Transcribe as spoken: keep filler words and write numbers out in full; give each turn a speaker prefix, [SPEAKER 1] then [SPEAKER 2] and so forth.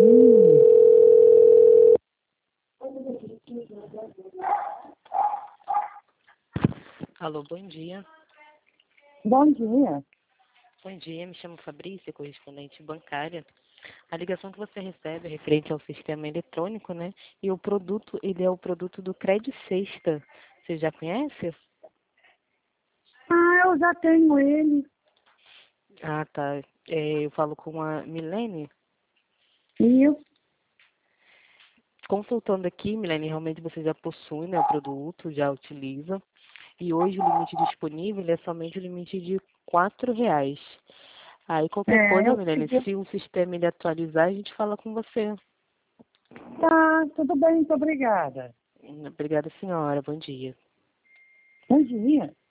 [SPEAKER 1] Hum.
[SPEAKER 2] Alô, bom dia.
[SPEAKER 1] Bom dia.
[SPEAKER 2] Bom dia, me chamo Fabrícia, correspondente bancária. A ligação que você recebe é referente ao sistema eletrônico, né? E o produto, ele é o produto do Cred Sexta. Você já conhece?
[SPEAKER 1] Ah, eu já tenho ele.
[SPEAKER 2] Ah, tá. É, eu falo com a Milene.
[SPEAKER 1] E eu,
[SPEAKER 2] Consultando aqui, Milene, realmente você já possui, né, o produto, já utiliza. E hoje o limite disponível é somente o limite de quatro reais. Aí qualquer
[SPEAKER 1] é,
[SPEAKER 2] coisa,
[SPEAKER 1] eu
[SPEAKER 2] Milene,
[SPEAKER 1] pedi.
[SPEAKER 2] se o sistema ele atualizar, a gente fala com você.
[SPEAKER 1] Tá, tudo bem, muito obrigada.
[SPEAKER 2] Obrigada, senhora. Bom dia.
[SPEAKER 1] Bom dia.